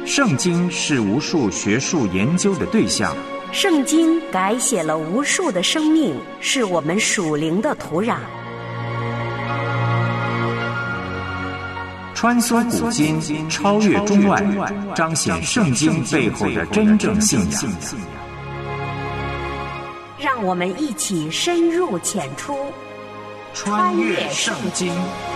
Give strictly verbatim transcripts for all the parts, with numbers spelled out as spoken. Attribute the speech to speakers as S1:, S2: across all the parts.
S1: 圣经是无数学术研究的对象，
S2: 圣经改写了无数的生命，是我们属灵的土壤。
S1: 穿梭古今，超越中外，彰显圣经背后的真正信仰。
S2: 让我们一起深入浅出，
S1: 穿越圣经。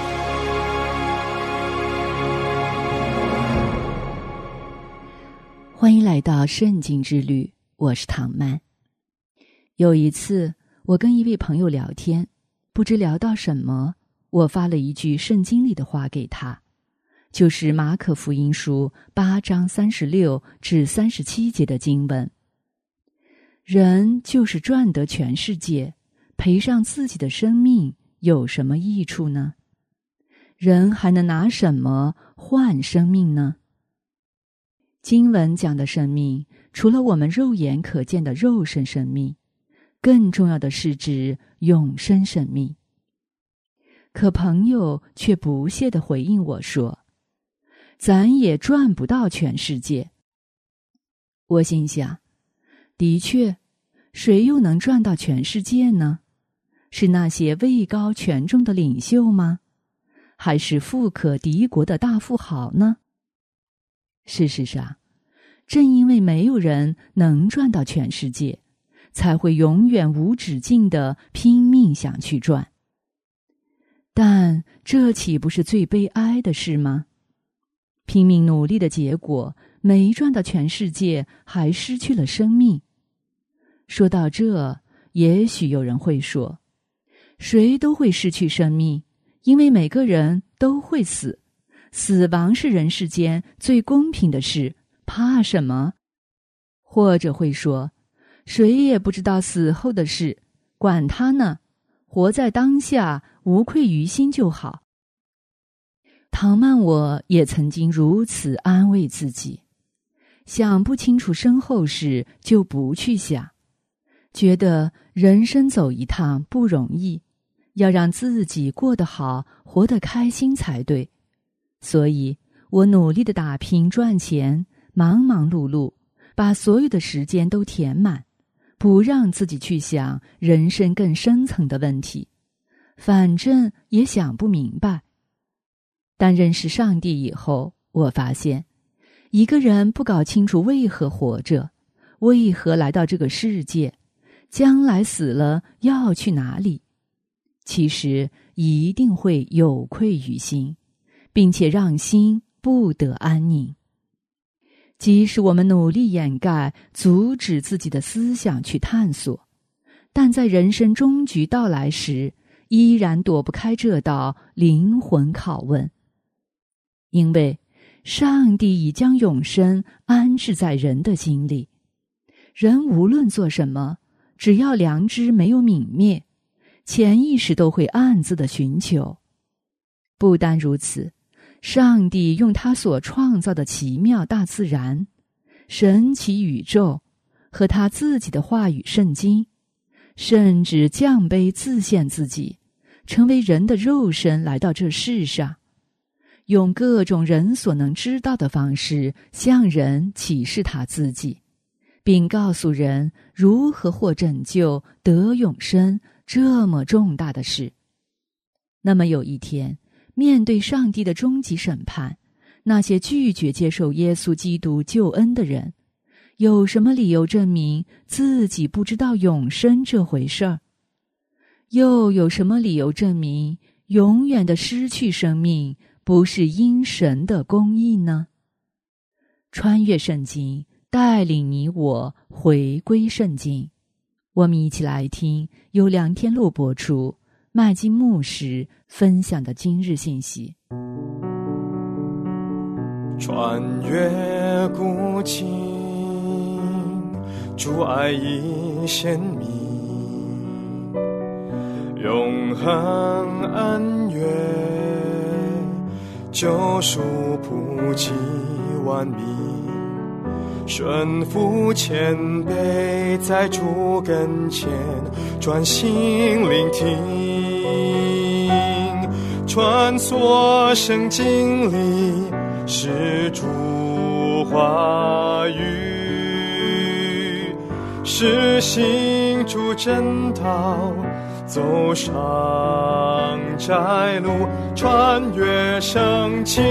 S3: 欢迎来到圣经之旅，我是唐曼。有一次，我跟一位朋友聊天，不知聊到什么，我发了一句圣经里的话给他，就是马可福音书八章三十六至三十七节的经文。人就是赚得全世界，赔上自己的生命，有什么益处呢？人还能拿什么换生命呢？经文讲的生命，除了我们肉眼可见的肉身生命，更重要的是指永生生命。可朋友却不屑地回应我说，咱也赚不到全世界。我心想，的确，谁又能赚到全世界呢？是那些位高权重的领袖吗？还是富可敌国的大富豪呢？事实上，正因为没有人能赚到全世界，才会永远无止境地拼命想去赚。但这岂不是最悲哀的事吗？拼命努力的结果，没赚到全世界，还失去了生命。说到这，也许有人会说，谁都会失去生命，因为每个人都会死。死亡是人世间最公平的事，怕什么？或者会说，谁也不知道死后的事，管他呢，活在当下，无愧于心就好。唐曼我也曾经如此安慰自己，想不清楚身后事就不去想，觉得人生走一趟不容易，要让自己过得好，活得开心才对。所以我努力地打拼赚钱，忙忙碌碌，把所有的时间都填满，不让自己去想人生更深层的问题，反正也想不明白。但认识上帝以后，我发现一个人不搞清楚为何活着，为何来到这个世界，将来死了要去哪里，其实一定会有愧于心，并且让心不得安宁。即使我们努力掩盖，阻止自己的思想去探索，但在人生终局到来时，依然躲不开这道灵魂拷问。因为上帝已将永生安置在人的心里，人无论做什么，只要良知没有泯灭，潜意识都会暗自的寻求。不单如此，上帝用他所创造的奇妙大自然、神奇宇宙和他自己的话语圣经，甚至降卑自献自己，成为人的肉身来到这世上，用各种人所能知道的方式向人启示他自己，并告诉人如何获拯救得永生这么重大的事。那么有一天，面对上帝的终极审判，那些拒绝接受耶稣基督救恩的人，有什么理由证明自己不知道永生这回事儿？又有什么理由证明永远的失去生命不是因神的公义呢？穿越圣经，带领你我回归圣经。我们一起来听由梁天禄播出，麦金牧师分享的今日信息。
S4: 穿越古今，主爱已显明，永恒恩怨，救赎普及万民，顺服谦卑，在主跟前专心聆听， 穿梭圣经里，是主话语，是行主真道，走上窄路，穿越圣经。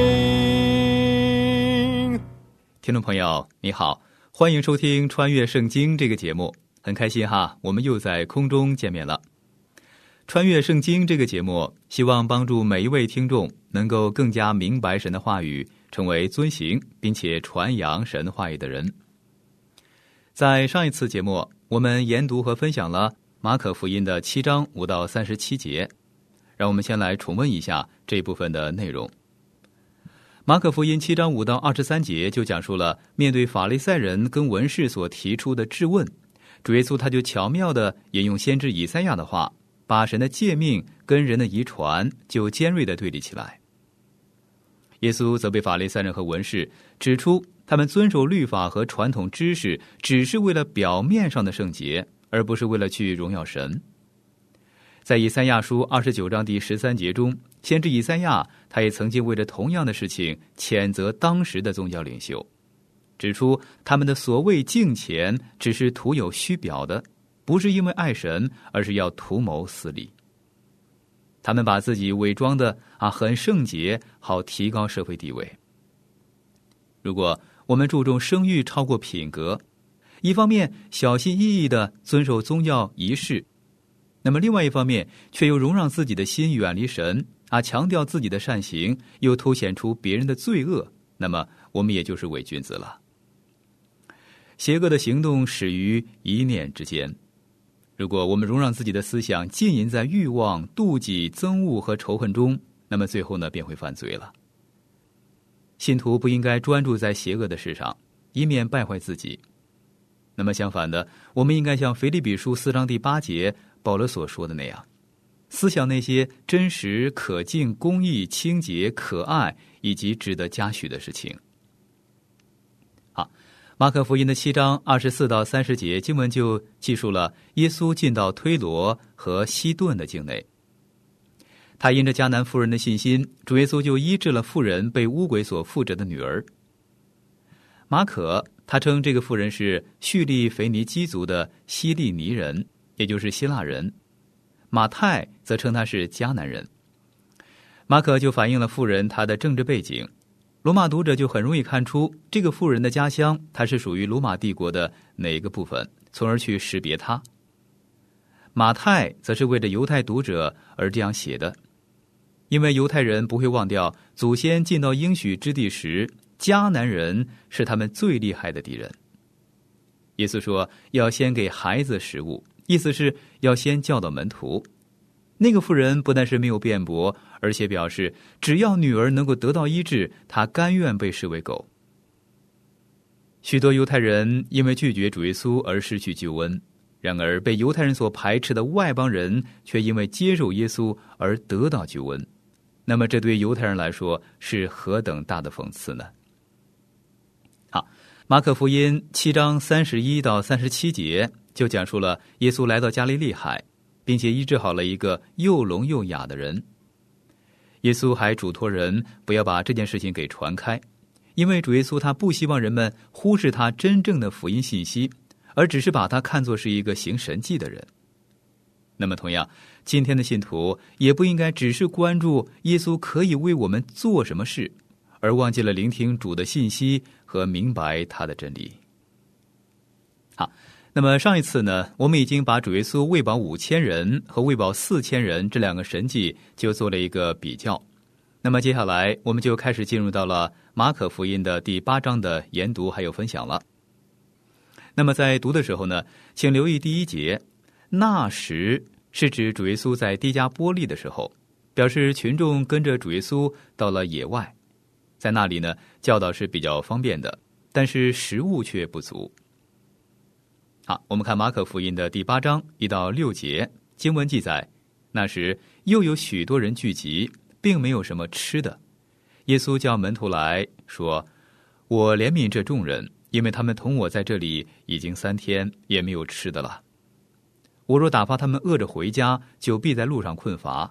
S5: 听众朋友你好，欢迎收听穿越圣经这个节目，很开心哈，我们又在空中见面了。穿越圣经这个节目希望帮助每一位听众能够更加明白神的话语，成为遵行并且传扬神话语的人。在上一次节目，我们研读和分享了马可福音的七章五到三十七节，让我们先来重温一下这一部分的内容。马可福音七章五到二十三节就讲述了面对法利赛人跟文士所提出的质问，主耶稣他就巧妙地引用先知以赛亚的话，把神的诫命跟人的遗传就尖锐地对立起来。耶稣责备法利赛人和文士，指出他们遵守律法和传统知识只是为了表面上的圣洁，而不是为了去荣耀神。在以赛亚书二十九章第十三节中，先知以赛亚他也曾经为了同样的事情谴责当时的宗教领袖，指出他们的所谓敬虔只是徒有虚表的，不是因为爱神，而是要图谋私利。他们把自己伪装的啊很圣洁，好提高社会地位。如果我们注重声誉超过品格，一方面小心翼翼地遵守宗教仪式，那么另外一方面却又容让自己的心远离神啊，强调自己的善行，又凸显出别人的罪恶，那么我们也就是伪君子了。邪恶的行动始于一念之间，如果我们容让自己的思想浸淫在欲望、妒忌、憎恶和仇恨中，那么最后呢便会犯罪了。信徒不应该专注在邪恶的事上，以免败坏自己。那么相反的，我们应该像腓立比书四章第八节保罗所说的那样，思想那些真实、可敬、公义、清洁、可爱以及值得嘉许的事情。好，马可福音的七章二十四到三十节经文就记述了耶稣进到推罗和西顿的境内。他因着迦南妇人的信心，主耶稣就医治了妇人被污鬼所附着的女儿。马可他称这个妇人是叙利腓尼基族的希利尼人，也就是希腊人。马太则称他是迦南人。马可就反映了妇人她的政治背景，罗马读者就很容易看出这个妇人的家乡她是属于罗马帝国的哪一个部分，从而去识别她。马太则是为了犹太读者而这样写的，因为犹太人不会忘掉祖先进到应许之地时，迦南人是他们最厉害的敌人。耶稣说要先给孩子食物，意思是要先教导门徒。那个妇人不但是没有辩驳，而且表示只要女儿能够得到医治，她甘愿被视为狗。许多犹太人因为拒绝主耶稣而失去救恩，然而被犹太人所排斥的外邦人却因为接受耶稣而得到救恩。那么这对犹太人来说是何等大的讽刺呢？好，马可福音七章三十一到三十七节就讲述了耶稣来到加利利海，并且医治好了一个又聋又哑的人。耶稣还嘱托人不要把这件事情给传开，因为主耶稣他不希望人们忽视他真正的福音信息，而只是把他看作是一个行神迹的人。那么同样，今天的信徒也不应该只是关注耶稣可以为我们做什么事，而忘记了聆听主的信息和明白他的真理。好，那么上一次呢，我们已经把主耶稣喂饱五千人和喂饱四千人这两个神迹就做了一个比较。那么接下来我们就开始进入到了马可福音的第八章的研读还有分享了。那么在读的时候呢，请留意第一节，那时是指主耶稣在低加波利的时候，表示群众跟着主耶稣到了野外，在那里呢，教导是比较方便的，但是食物却不足。好，我们看马可福音的第八章一到六节，经文记载，那时又有许多人聚集，并没有什么吃的。耶稣叫门徒来说，我怜悯这众人，因为他们同我在这里已经三天，也没有吃的了。我若打发他们饿着回家，就必在路上困乏，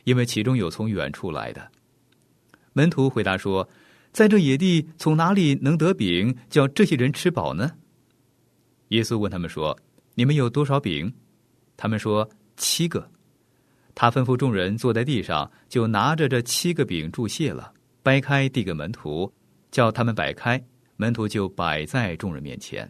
S5: 因为其中有从远处来的。门徒回答说，在这野地从哪里能得饼叫这些人吃饱呢？耶稣问他们说，你们有多少饼？他们说，七个。他吩咐众人坐在地上，就拿着这七个饼祝谢了，掰开递给门徒，叫他们摆开，门徒就摆在众人面前。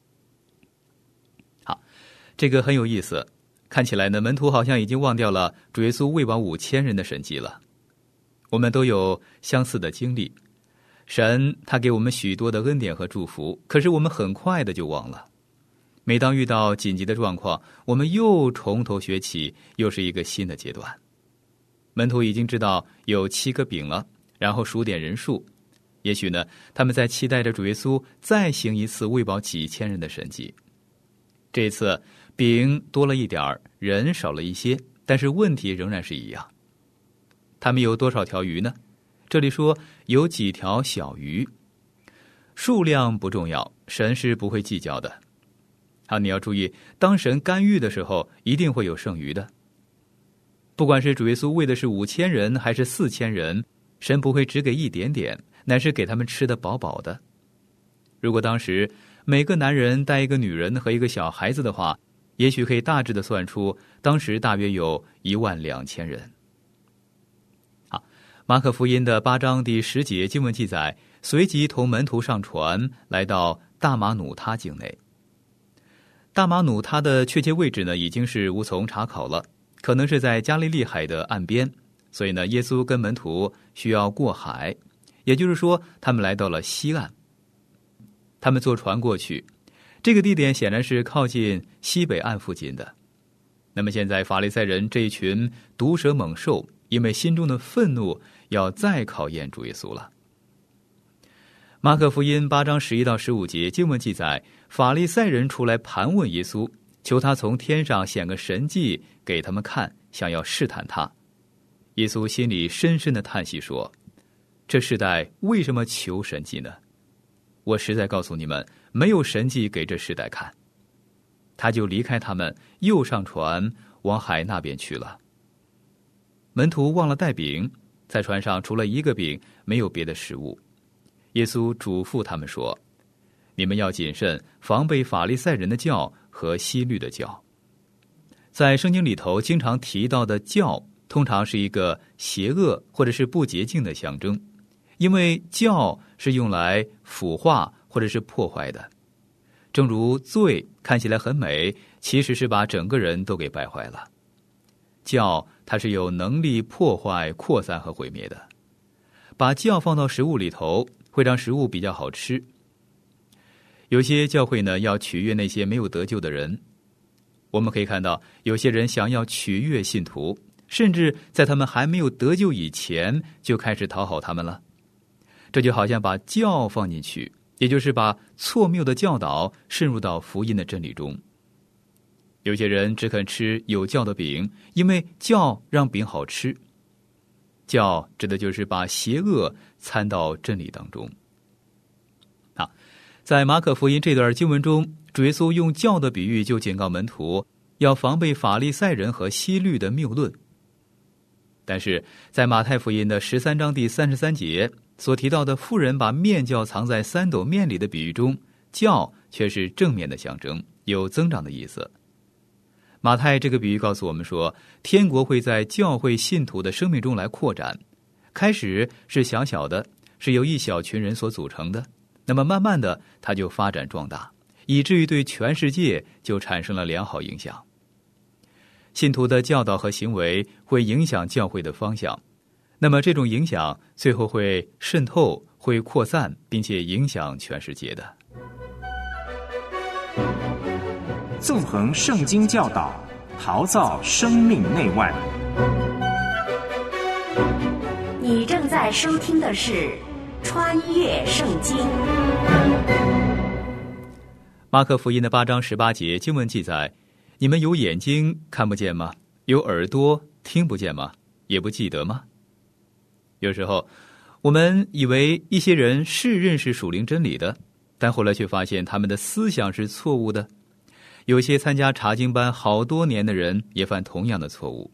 S5: 好，这个很有意思。看起来呢，门徒好像已经忘掉了主耶稣喂饱五千人的神迹了。我们都有相似的经历，神他给我们许多的恩典和祝福，可是我们很快的就忘了。每当遇到紧急的状况，我们又从头学起，又是一个新的阶段。门徒已经知道有七个饼了，然后数点人数。也许呢，他们在期待着主耶稣再行一次喂饱几千人的神迹。这次饼多了一点儿，人少了一些，但是问题仍然是一样。他们有多少条鱼呢？这里说有几条小鱼。数量不重要，神是不会计较的。好，你要注意，当神干预的时候，一定会有剩余的。不管是主耶稣喂的是五千人还是四千人，神不会只给一点点，乃是给他们吃得饱饱的。如果当时每个男人带一个女人和一个小孩子的话，也许可以大致的算出，当时大约有一万两千人。好，马可福音的八章第十节经文记载，随即同门徒上船，来到大马努他境内。大马努他的确切位置呢，已经是无从查考了，可能是在加利利海的岸边，所以呢，耶稣跟门徒需要过海，也就是说，他们来到了西岸。他们坐船过去，这个地点显然是靠近西北岸附近的。那么现在法利赛人这一群毒蛇猛兽，因为心中的愤怒，要再考验主耶稣了。马可福音八章十一到十五节经文记载，法利赛人出来盘问耶稣，求他从天上显个神迹给他们看，想要试探他。耶稣心里深深的叹息说，这世代为什么求神迹呢？我实在告诉你们，没有神迹给这世代看。他就离开他们，又上船往海那边去了。门徒忘了带饼，在船上除了一个饼，没有别的食物。耶稣嘱咐他们说，你们要谨慎，防备法利赛人的教和希律的教。在圣经里头经常提到的教，通常是一个邪恶或者是不洁净的象征，因为教是用来腐化或者是破坏的。正如罪看起来很美，其实是把整个人都给败坏了。教它是有能力破坏、扩散和毁灭的。把教放到食物里头，会让食物比较好吃。有些教会呢，要取悦那些没有得救的人。我们可以看到，有些人想要取悦信徒，甚至在他们还没有得救以前，就开始讨好他们了。这就好像把教放进去，也就是把错谬的教导渗入到福音的真理中。有些人只肯吃有教的饼，因为教让饼好吃。教指的就是把邪恶掺到真理当中。好，在马可福音这段经文中，主耶稣用教的比喻就警告门徒要防备法利赛人和希律的谬论。但是在马太福音的十三章第三十三节所提到的妇人把面酵藏在三斗面里的比喻中，酵却是正面的象征，有增长的意思。马太这个比喻告诉我们说，天国会在教会信徒的生命中来扩展，开始是小小的，是由一小群人所组成的，那么慢慢的它就发展壮大，以至于对全世界就产生了良好影响。信徒的教导和行为会影响教会的方向，那么这种影响最后会渗透，会扩散，并且影响全世界的。
S1: 纵横圣经教导，陶造生命内外。
S2: 你正在收听的是《穿越圣经》。
S5: 马可福音的八章十八节经文记载，你们有眼睛看不见吗？有耳朵听不见吗？也不记得吗？有时候我们以为一些人是认识属灵真理的，但后来却发现他们的思想是错误的。有些参加查经班好多年的人也犯同样的错误。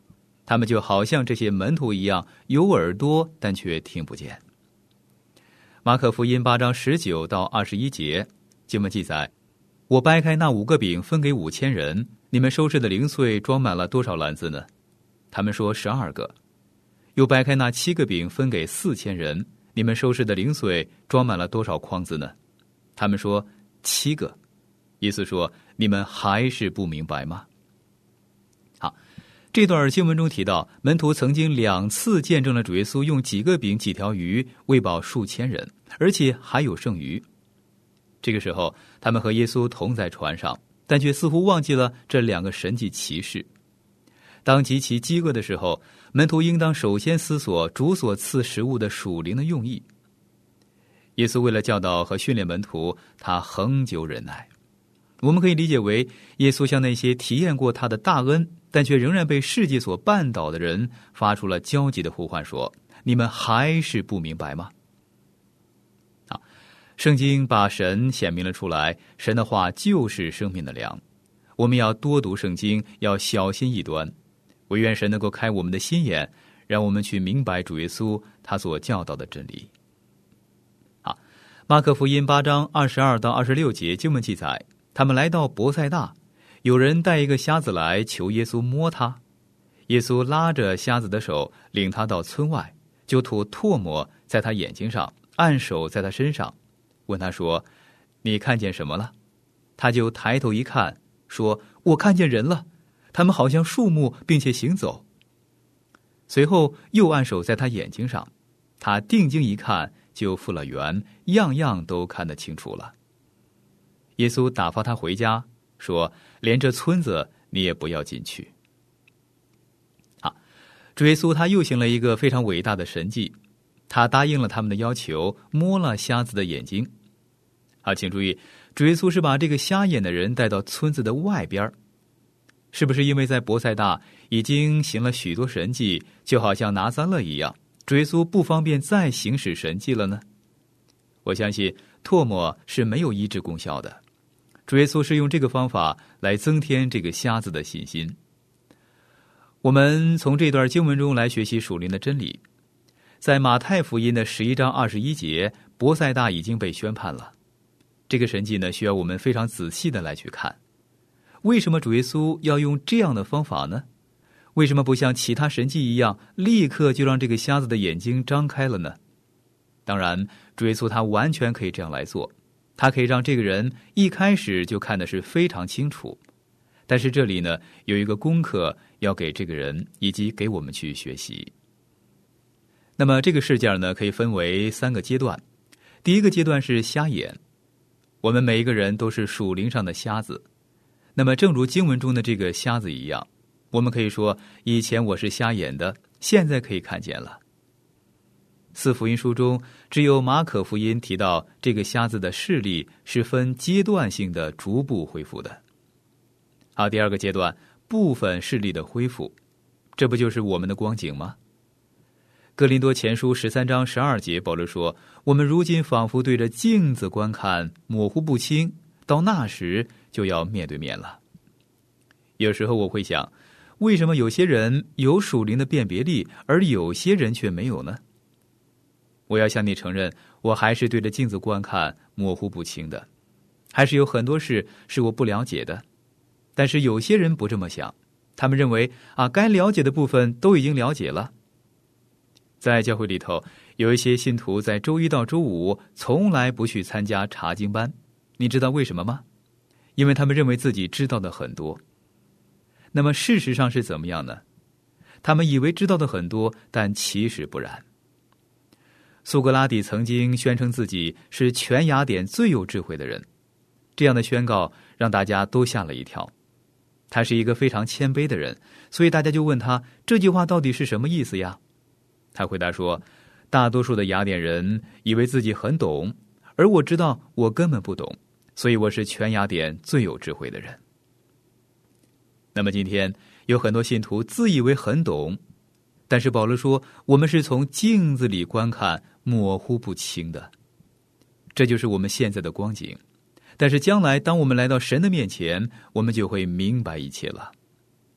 S5: 他们就好像这些门徒一样，有耳朵但却听不见。马可福音八章十九到二十一节经文记载，我掰开那五个饼分给五千人，你们收拾的零碎装满了多少篮子呢？他们说十二个。又掰开那七个饼分给四千人，你们收拾的零碎装满了多少筐子呢？他们说七个。意思说，你们还是不明白吗？好，这段经文中提到，门徒曾经两次见证了主耶稣用几个饼几条鱼喂饱数千人，而且还有剩余。这个时候，他们和耶稣同在船上，但却似乎忘记了这两个神迹奇事。当极其饥饿的时候，门徒应当首先思索主所赐食物的属灵的用意。耶稣为了教导和训练门徒，他恒久忍耐。我们可以理解为，耶稣向那些体验过他的大恩，但却仍然被世界所绊倒的人，发出了焦急的呼唤，说：你们还是不明白吗？啊，圣经把神显明了出来，神的话就是生命的粮。我们要多读圣经，要小心异端。我愿神能够开我们的心眼，让我们去明白主耶稣他所教导的真理。好，马可福音八章二十二到二十六节经文记载，他们来到伯赛大，有人带一个瞎子来求耶稣摸他。耶稣拉着瞎子的手，领他到村外，就吐唾沫在他眼睛上，按手在他身上，问他说：你看见什么了？他就抬头一看，说：我看见人了，他们好像树木，并且行走。随后又按手在他眼睛上，他定睛一看，就复了原，样样都看得清楚了。耶稣打发他回家，说：连这村子你也不要进去。好，主耶稣他又行了一个非常伟大的神迹，他答应了他们的要求，摸了瞎子的眼睛。好，请注意，主耶稣是把这个瞎眼的人带到村子的外边。是不是因为在伯赛大已经行了许多神迹，就好像拿撒勒一样，主耶稣不方便再行使神迹了呢？我相信唾沫是没有医治功效的，主耶稣是用这个方法来增添这个瞎子的信心。我们从这段经文中来学习属灵的真理。在马太福音的十一章二十一节，伯赛大已经被宣判了。这个神迹呢，需要我们非常仔细的来去看。为什么主耶稣要用这样的方法呢？为什么不像其他神迹一样，立刻就让这个瞎子的眼睛张开了呢？当然，主耶稣他完全可以这样来做，他可以让这个人一开始就看的是非常清楚。但是这里呢，有一个功课要给这个人，以及给我们去学习。那么这个事件呢，可以分为三个阶段。第一个阶段是瞎眼，我们每一个人都是属灵上的瞎子。那么正如经文中的这个瞎子一样，我们可以说，以前我是瞎眼的，现在可以看见了。四福音书中只有马可福音提到这个瞎子的视力是分阶段性的逐步恢复的。好，第二个阶段，部分视力的恢复，这不就是我们的光景吗？哥林多前书十三章十二节，保罗说：我们如今仿佛对着镜子观看，模糊不清，到那时就要面对面了。有时候我会想，为什么有些人有属灵的辨别力，而有些人却没有呢？我要向你承认，我还是对着镜子观看，模糊不清的，还是有很多事是我不了解的。但是有些人不这么想，他们认为啊，该了解的部分都已经了解了。在教会里头，有一些信徒在周一到周五从来不去参加查经班，你知道为什么吗？因为他们认为自己知道的很多。那么事实上是怎么样呢？他们以为知道的很多，但其实不然。苏格拉底曾经宣称自己是全雅典最有智慧的人，这样的宣告让大家都吓了一跳。他是一个非常谦卑的人，所以大家就问他，这句话到底是什么意思呀？他回答说，大多数的雅典人以为自己很懂，而我知道我根本不懂，所以我是全雅典最有智慧的人。那么今天有很多信徒自以为很懂，但是保罗说，我们是从镜子里观看，模糊不清的。这就是我们现在的光景。但是将来当我们来到神的面前，我们就会明白一切了。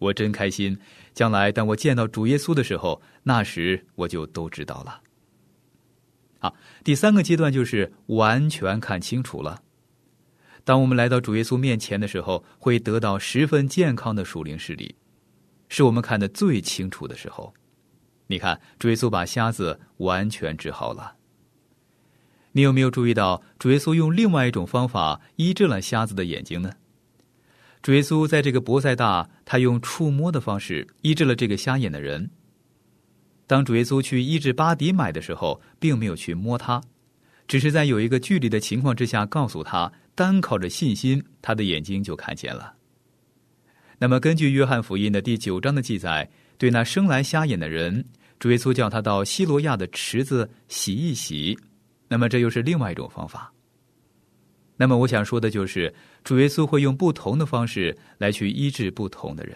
S5: 我真开心，将来当我见到主耶稣的时候，那时我就都知道了。好，第三个阶段就是完全看清楚了。当我们来到主耶稣面前的时候，会得到十分健康的属灵视力，是我们看得最清楚的时候。你看，主耶稣把瞎子完全治好了。你有没有注意到，主耶稣用另外一种方法医治了瞎子的眼睛呢？主耶稣在这个伯赛大，他用触摸的方式医治了这个瞎眼的人。当主耶稣去医治巴底买的时候，并没有去摸他，只是在有一个距离的情况之下告诉他，单靠着信心，他的眼睛就看见了。那么根据约翰福音的第九章的记载，对那生来瞎眼的人，主耶稣叫他到西罗亚的池子洗一洗，那么这又是另外一种方法。那么我想说的就是，主耶稣会用不同的方式来去医治不同的人。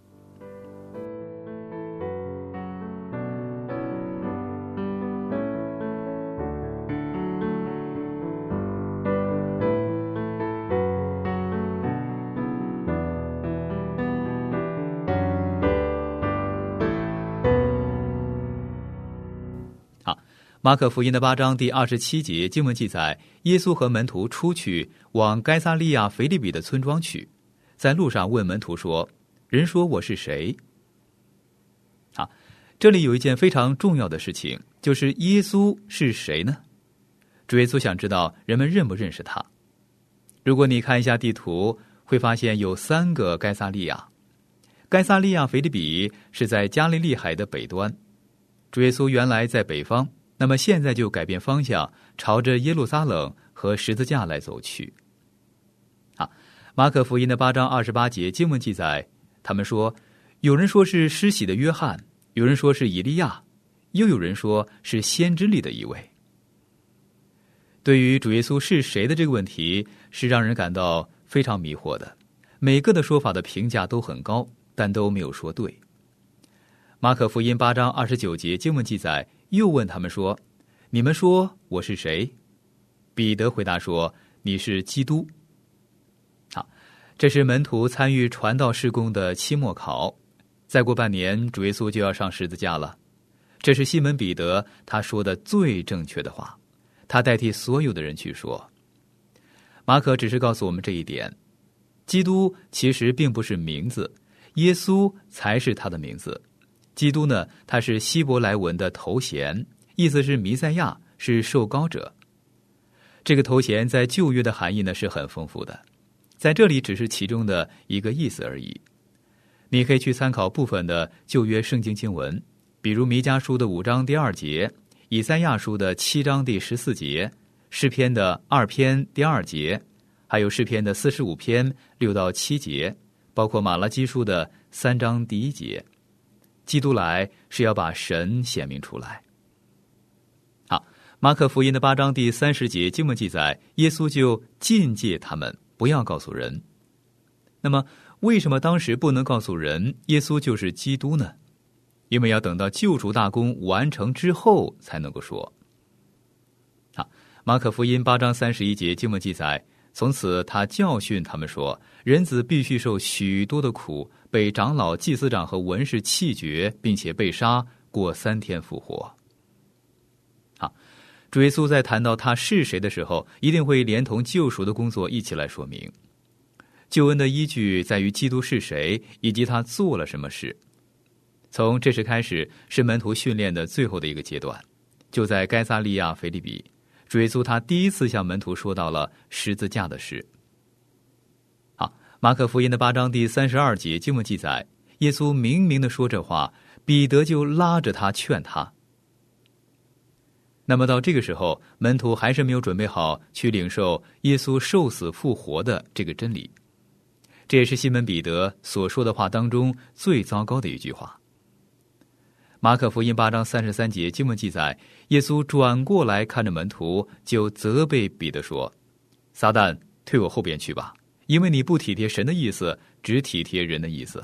S5: 马可福音的八章第二十七节经文记载，耶稣和门徒出去往该撒利亚腓立比的村庄去，在路上问门徒说：“人说我是谁？”好，这里有一件非常重要的事情，就是耶稣是谁呢？主耶稣想知道人们认不认识他。如果你看一下地图，会发现有三个该撒利亚。该撒利亚腓立比是在加利利海的北端，主耶稣原来在北方，那么现在就改变方向，朝着耶路撒冷和十字架来走去。好，马可福音的八章二十八节经文记载，他们说，有人说是施洗的约翰，有人说是以利亚，又有人说是先知里的一位。对于主耶稣是谁的这个问题，是让人感到非常迷惑的。每个的说法的评价都很高，但都没有说对。马可福音八章二十九节经文记载，又问他们说：“你们说我是谁？”彼得回答说：“你是基督。”好，这是门徒参与传道事工的期末考。再过半年，主耶稣就要上十字架了。这是西门彼得他说的最正确的话，他代替所有的人去说。马可只是告诉我们这一点：基督其实并不是名字，耶稣才是他的名字。基督呢，他是希伯来文的头衔，意思是弥赛亚，是受膏者。这个头衔在旧约的含义呢是很丰富的，在这里只是其中的一个意思而已。你可以去参考部分的旧约圣经经文，比如弥迦书的五章第二节，以赛亚书的七章第十四节，诗篇的二篇第二节，还有诗篇的四十五篇六到七节，包括马拉基书的三章第一节。基督来是要把神显明出来。好，马可福音的八章第三十节经文记载，耶稣就禁戒他们不要告诉人。那么为什么当时不能告诉人耶稣就是基督呢？因为要等到救赎大功完成之后才能够说。好，马可福音八章三十一节经文记载，从此他教训他们说，人子必须受许多的苦，被长老、祭司长和文士弃绝，并且被杀，过三天复活。好，主耶稣在谈到他是谁的时候，一定会连同救赎的工作一起来说明。救恩的依据在于基督是谁，以及他做了什么事。从这时开始，是门徒训练的最后的一个阶段，就在该撒利亚腓立比，主耶稣他第一次向门徒说到了十字架的事。好，马可福音的八章第三十二节经文记载，耶稣明明的说这话，彼得就拉着他劝他。那么到这个时候，门徒还是没有准备好去领受耶稣受死复活的这个真理。这也是西门彼得所说的话当中最糟糕的一句话。马可福音八章三十三节经文记载，耶稣转过来看着门徒，就责备彼得说：“撒旦，退我后边去吧，因为你不体贴神的意思，只体贴人的意思。”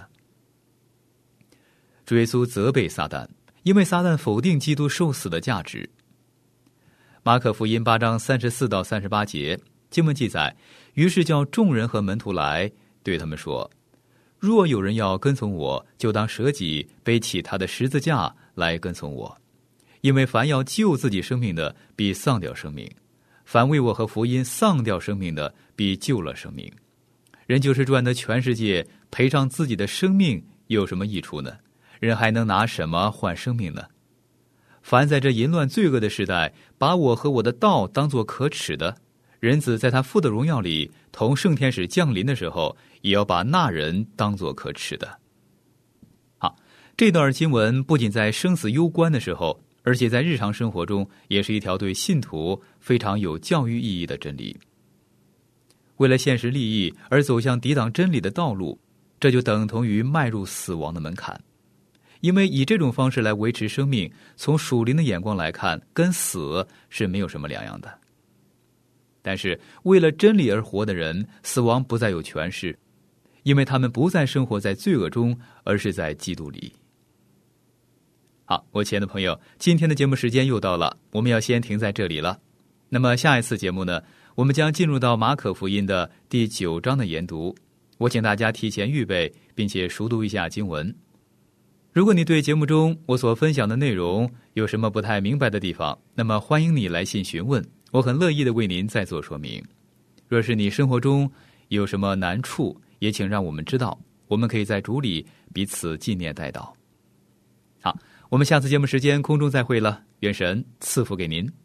S5: 主耶稣责备撒旦，因为撒旦否定基督受死的价值。马可福音八章三十四到三十八节经文记载，于是叫众人和门徒来，对他们说：“ 若有人要跟从我，就当舍己，背起他的十字架来跟从我。因为凡要救自己生命的，必丧掉生命；凡为我和福音丧掉生命的，必救了生命。人就是赚得全世界，赔上自己的生命，有什么益处呢？人还能拿什么换生命呢？凡在这淫乱罪恶的时代，把我和我的道当作可耻的，人子在他父的荣耀里同圣天使降临的时候，也要把那人当作可耻的。好，这段经文不仅在生死攸关的时候，而且在日常生活中也是一条对信徒非常有教育意义的真理。为了现实利益而走向抵挡真理的道路，这就等同于迈入死亡的门槛。因为以这种方式来维持生命，从属灵的眼光来看，跟死是没有什么两样的。但是为了真理而活的人，死亡不再有权势，因为他们不再生活在罪恶中，而是在基督里。好，我亲爱的朋友，今天的节目时间又到了，我们要先停在这里了。那么下一次节目呢，我们将进入到马可福音的第九章的研读。我请大家提前预备，并且熟读一下经文。如果你对节目中我所分享的内容有什么不太明白的地方，那么欢迎你来信询问，我很乐意的为您再做说明。若是你生活中有什么难处，也请让我们知道，我们可以在主里彼此纪念代祷。好，我们下次节目时间空中再会了，愿神赐福给您。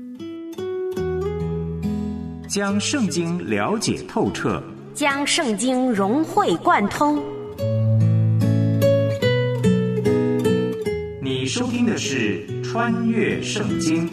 S1: 将圣经了解透彻，
S2: 将圣经融会贯通。
S1: 你收听的是《穿越圣经》。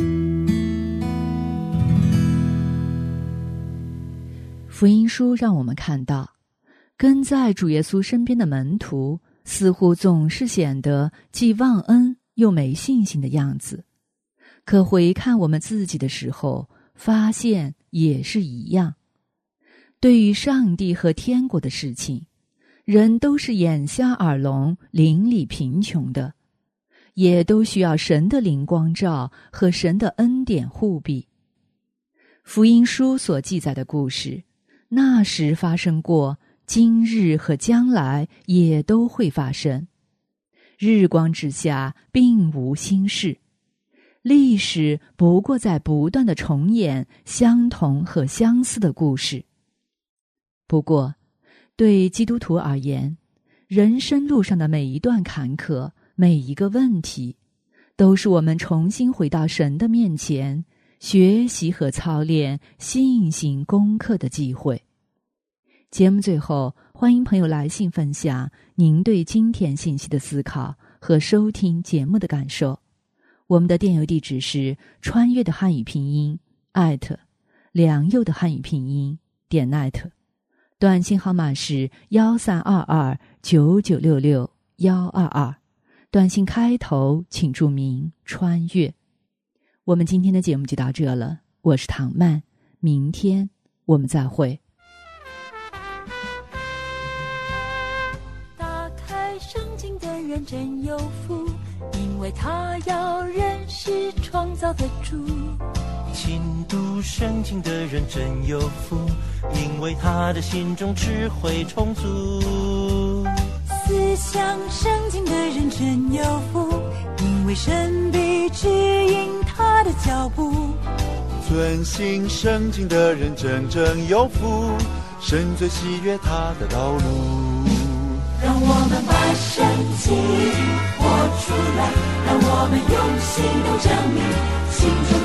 S3: 福音书让我们看到，跟在主耶稣身边的门徒似乎总是显得既忘恩又没信心的样子，可回看我们自己的时候，发现也是一样。对于上帝和天国的事情，人都是眼瞎耳聋、邻里贫穷的，也都需要神的灵光照和神的恩典护庇。福音书所记载的故事，那时发生过，今日和将来也都会发生。日光之下并无新事，历史不过在不断地重演相同和相似的故事。不过，对基督徒而言，人生路上的每一段坎坷，每一个问题，都是我们重新回到神的面前，学习和操练信心功课的机会。节目最后，欢迎朋友来信分享您对今天信息的思考和收听节目的感受。我们的电邮地址是穿越的汉语拼音艾特良佑的汉语拼音点 net， 短信号码是幺三二二九九六六幺二二，短信开头请注明穿越。我们今天的节目就到这了，我是唐曼，明天我们再会。
S6: 打开圣经的人真有福，因为他要认识创造的主。
S7: 勤读圣经的人真有福，因为他的心中智慧充足。
S6: 思想圣经的人真有福，因为神必指引他的脚步。
S8: 遵行圣经的人真正有福，神最喜悦他的道路。
S6: 让我们把圣经活出来，让我们用行动证明心中